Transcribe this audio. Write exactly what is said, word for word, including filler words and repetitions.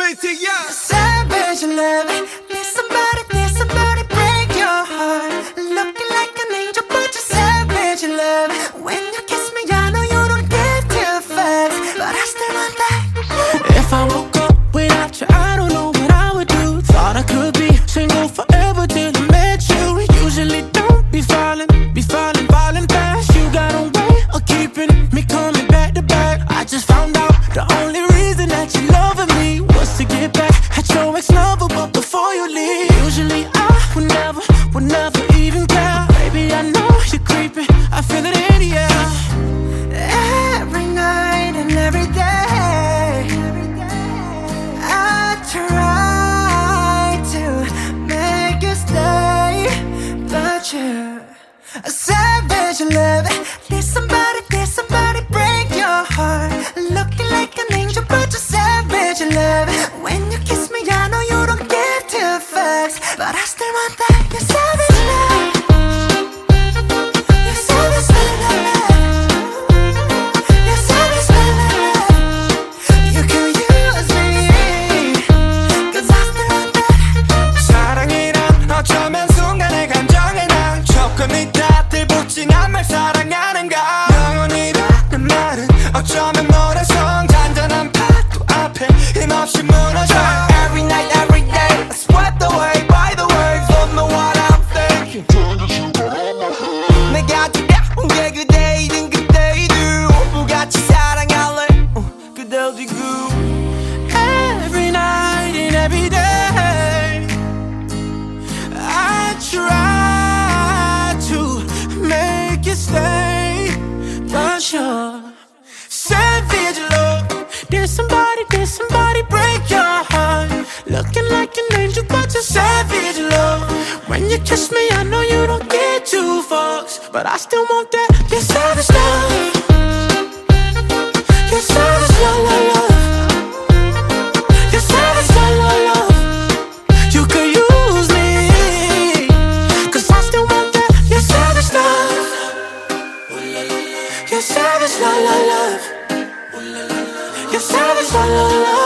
Basic, yeah. Savage love. Need somebody, need somebody break your heart. Looking like an angel, but you're savage love. When you kiss me, I know you don't give two fucks, but I still want that. If I woke up without you, I don't know what I would do. Thought I could be single forever till I met you. Usually don't be falling, be falling, falling fast. You got a way of keeping me coming back to back. I just found out the only reason that you loving me was to get back at your ex-lover, but before you leave, usually I would never, would never even care. Baby, I know you're creeping, I feel it in the air. Every night and every day, I try to make you stay, but you're a savage love. There's somebody, there's somebody break your heart. Looking like an angel, but you're savage love. When you kiss me, I know you don't give two fucks, but I still want that. You're savage love. You're savage love. You're savage love. You can use me, 'cause I still want that. 사랑이란 어쩌면 순간의 감정에 난 조금이 다 들붙진 말 사랑하는가. 영원이라는 말은 어쩌면 모래성 잔잔한 파도 앞에 힘없이 무너져. Every night, every day, swept away by the waves. Don't know what I'm thinking. 내가 두려운 게 그대이든 그대이든 오브같이 사랑할래. 어, 그댈 두고. Every night and every day, I try to make you stay, but you're savage love. Did somebody, did somebody break your heart? Looking like an angel, but you're savage love. When you kiss me, I know you don't get two fucks, but I still want that. You're savage love. You're savage love, love, love. You're savage love, love, love. You could use me, 'cause I still want that. You're savage love. You're savage love, love, love. You're savage love, love, love.